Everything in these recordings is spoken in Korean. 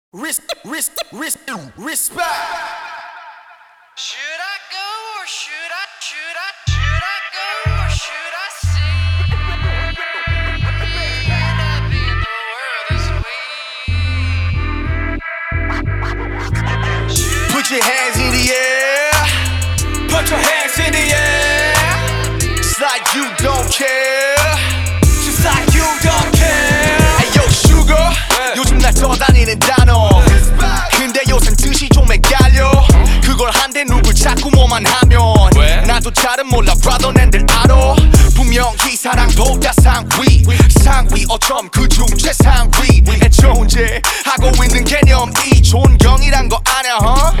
Respect. Should I go or should I go or should I stay? End up in the world this way. Put your hands in the air. Put your hands in the air. It's like you don't care. Just like you don't care. Hey yo sugar. 요즘 날 떠다니는 단어. 근데 요샌 뜻이 좀 헷갈려. 그걸 한데 누굴 자꾸 뭐만 하면 나도 잘은 몰라 brother 낸들 알아. 분명히 사랑보다 상위 어쩜 그중 최상위 애초제 하고 있는 개념이 존경이란 거 아냐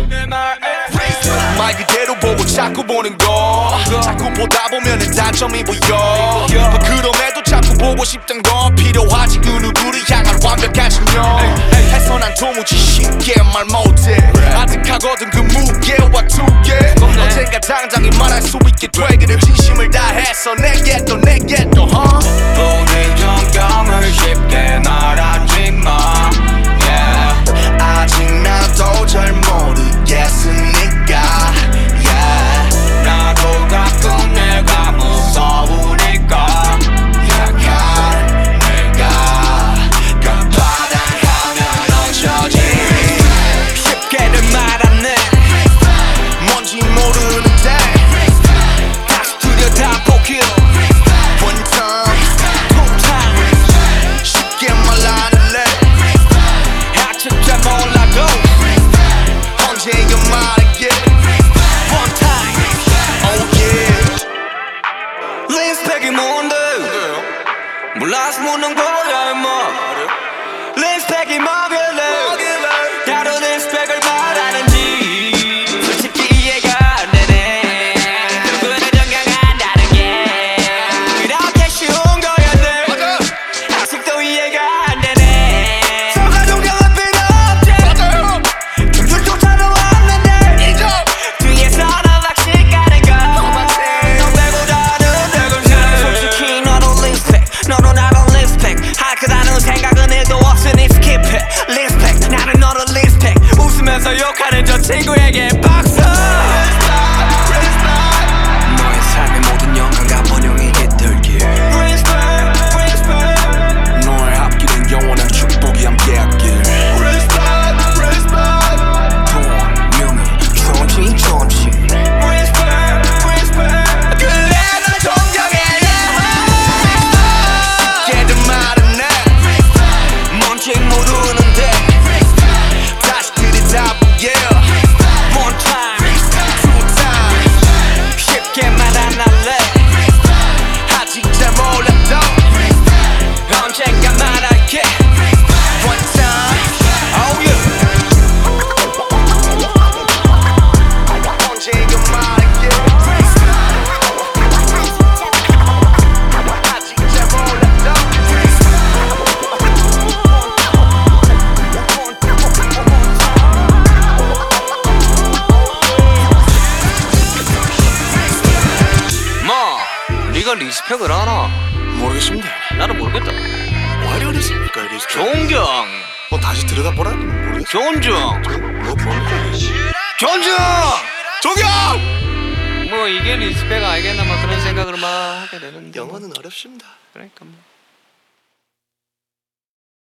말 그대로 보고 자꾸 보는 거 자꾸 보다 보면은 단점이 보여 그럼에도 자꾸 보고 싶던 건 필요하지 그 누구를 향한 완벽한 신념 해서 난 도무지 쉽게 말 못해 아득하거든 그 무게와 두개 언젠가 당장에 말할 수 있게 되기를 진심을 다해서 내게 또 우리 정경을 쉽게 말하지마 yeah. 아직 나도 잘 모르겠으니까 yeah. 나도 가끔 내가 무서우니까 약한 내가 그 바닥 하면 얹혀지 쉽게를 말하네 뭔지 모르는데 다시 들여다보길 One time Two times 쉽게 말하는래 아직 잘 몰라도 언제가 말할게 One time Oh yeah 린스펙이 뭔데 몰라서 묻는 거야 임마 린스펙이 뭐길래 다른 린스펙을 말하는지 솔직히 이해가 안 되네 누구나 정경한다는 게 그렇게 쉬운 거였네 아직도 이해가 안 되네 서가 존경은 필요 없지 점수조차도 없는데 뒤에서 너 박식 가는 거너 빼고 다른 대군사 솔직히 너도 린스펙 너도 나도 린스펙 할 거라는 생각은 1도 없으니 스킵해 린스펙 나는 너를 린스펙 웃으면서 욕하는 저 친구에게 박수 너의 삶의 모든 영광과 번영이 깃들길 너의 앞길은 영원한 축복이 함께하길 돈, 명예, 존칭 그래 널 존경해 걔들 말은 나 뭔지 모르는데 다시 들여다보게 One time, Two time 쉽게 말 안 할래 아직 잘 몰라도 언젠가 말할게 One time Oh yeah 언제가 말할게 아직 잘 몰라도 마, 네가 리스펙을 하나? 모르겠습니다. 나는 모르겠다 왜 이러십니까 이리 존경 다시 들여다보라 모르겠어. 존중 뭐 뭡니까? 존중 조경! 뭐 이게 리스펙 알겠나 막 그런 생각을 막 하게 되는데 영어는 어렵습니다. 그러니까 뭐